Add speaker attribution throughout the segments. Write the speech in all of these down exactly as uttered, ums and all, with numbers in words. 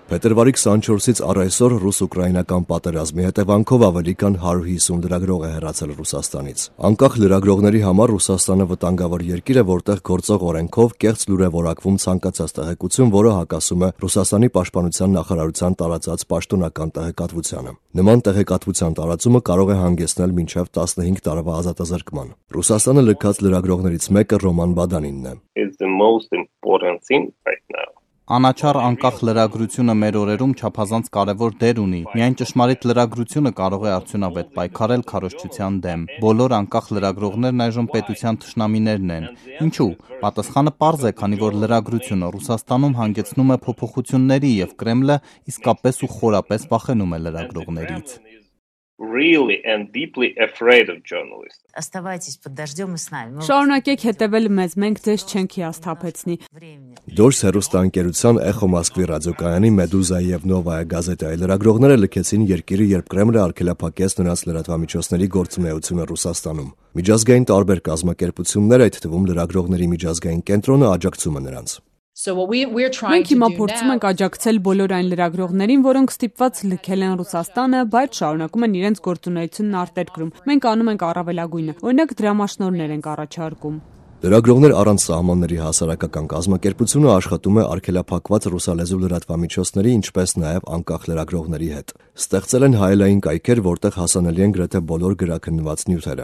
Speaker 1: Փետրվարի քսանչորսից առ այսօր ռուս-ուկրաինական պատերազմի հետևանքով ավելի քան հարյուր հիսուն լրագրող է հեռացել Ռուսաստանից։ Անկախ լրագրողների համար Ռուսաստանը վտանգավոր երկիր է, որտեղ գործող օրենքով կեղծ լուր է որակվում ցանկացած տեղեկություն, որը հակասում է Ռուսաստանի պաշտպանության նախարարության տարածած պաշտոնական տեղեկատվությանը։ Նման տեղեկատվության տարածումը կարող է հանգեցնել մինչև տասնհինգ տարվա ազատազրկման։ Ռուսաստանը լքած լրագրողներից մեկը Ռոման Բադանինն է։
Speaker 2: Անաչառ անկախ լրագրությունը մեր օրերում չափազանց կարևոր դեր ունի։ Միայն ճշմարիտ լրագրությունը կարող է արդյունավետ պայքարել քարոզչության դեմ։ Բոլոր անկախ լրագրողներն այժմ պետության թշնամիներն են։ Ինչու՞։ Պատասխանը պարզ է, քանի որ լրագրությունը Ռուսաստանում հանգեցնում է փոփոխությունների եւ Կրեմլը իսկապես ու խորապես վախենում է լրագրողներից։
Speaker 3: Really and deeply afraid of journalists.
Speaker 4: Оставайтесь под дождем и с нами.
Speaker 5: Շարունակեք հետևել մեզ, մենք ձեզ չենք հիասթափեցնի։
Speaker 1: Դորս հեռուստաընկերության Էխո Մոսկվի ռադիոկայանի Մեդուզայի եւ Նովայա գազետայի լրագրողները լքեցին երկիրը, երբ Կրեմլը արգելափակեց նրանց լրատվամիջոցների գործունեությունը Ռուսաստանում։ Միջազգային տարբեր կազմակերպություններ, այդ թվում լրագրողների միջազգային կենտրոնը, աջակցում է նրանց։
Speaker 5: Մենք հիմա փորձում ենք աջակցել բոլոր այն լրագրողներին, որոնք ստիպված լքել են Ռուսաստանը, բայց շարունակում են իրենց գործունեությունն արտերկրում։ Մենք անում ենք առավելագույնը։ Օրինակ դրամաշնորհներ ենք առաջարկում։
Speaker 1: Լրագրողներ առանց սահմանների հասարակական կազմակերպությունը աշխատում է արգելափակված ռուսալեզու լրատվամիջոցների, ինչպես նաև անկախ լրագրողների հետ։ Ստեղծել են հայելային կայքեր, որտեղ հասանելի են գրեթե բոլոր գրաքննված նյութերը։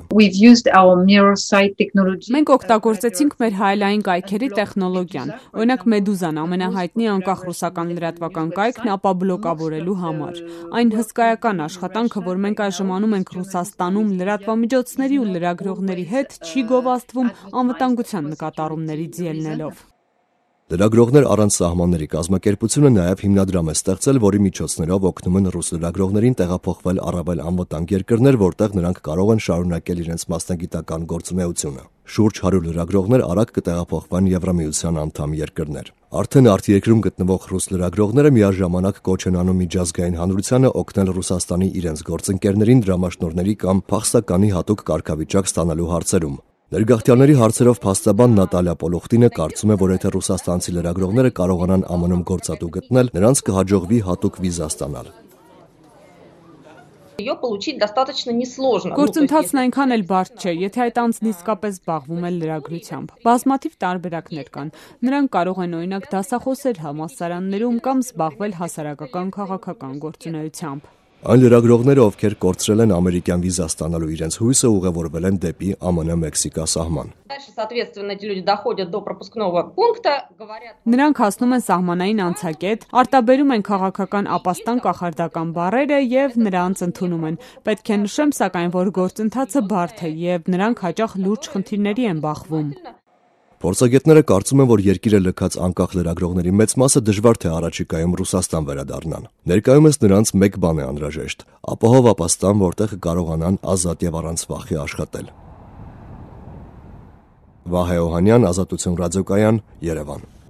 Speaker 5: Մենք օգտագործեցինք մեր հայելային կայքերի տեխնոլոգիան։ Օրինակ Մեդուզան ամենահայտնի անկախ ռուսական լրատվական կայքն ապաբլոկավորելու համար։ Այն հսկայական աշխատանքը, որ մենք այժմ անում ենք Ռուսաստանում լրատվամիջոցների ու լրագրողների հետ, չի գովազդվում անվտանգության նկատառումներից ելնելով։
Speaker 1: Լրագրողներ առանց սահմանների կազմակերպությունը նաև հիմնադրամ է ստեղծել, որի միջոցներով օգնում են ռուս լրագրողներին տեղափոխվել առավել անվտանգ երկրներ, որտեղ նրանք կարող են շարունակել իրենց մասնագիտական գործունեությունը։ Շուրջ հարյուր լրագրողներ արագ կտեղափոխվեն Եվրամիության անդամ երկրներ։ Արդեն արտերկրում գտնվող ռուս լրագրողները միաժամանակ կոչ են անում միջազգային հանրությանը օգնել Ռուսաստանի իրենց գործընկերներին դրամաշնորհների կամ փախստականի հատուկ կարգավիճակ ստանալու հարցերում։ Ներգաղթյալների հարցերով փաստաբան Նատալիա Պոլոխտինը կարծում է, որ եթե ռուսաստանցի լրագրողները կարողանան Ամն Ում գործատու գտնել, նրանց կհաջողվի հատուկ վիզա ստանալ։
Speaker 5: Գործընթացն այնքան էլ բարդ չէ, եթե այդ անձն իսկապես զբաղվում է լրագրությամբ։ Բազմաթիվ տարբերակներ կան։ Նրանք կարող են օրինակ դասախոսել համալսարաններում կամ զբաղվել հասարակական քաղաքական գործունեությամբ։
Speaker 1: Այն լրագրողները, ովքեր կորցրել են ամերիկյան վիզա ստանալու իրենց հույսը, ուղևորվել են դեպի Ամն Մ-Մեքսիկա սահման։
Speaker 5: Նրանք հասնում են սահմանային անցակետ, արտաբերում են քաղաքական ապաստան կախարդական բառերը եւ նրանց ընդունում են։ Պետք է նշեմ, սակայն, որ գործընթացը բարդ է եւ նրանք հաճախ լուրջ խնդիրների են բախվում։
Speaker 1: Փորձագետները կարծում են, որ երկիրը լքած անկախ լրագրողների մեծ մասը դժվար թե առաջիկայում Ռուսաստան վերադառնան։ Ներկայումս նրանց մեկ բան է անհրաժեշտ՝ ապահով ապաստան, որտեղ կարողանան ազատ եւ առանց վախի աշխատել։ Վահե Օհանյան, Ազատություն ռադիոկայան, Երևան։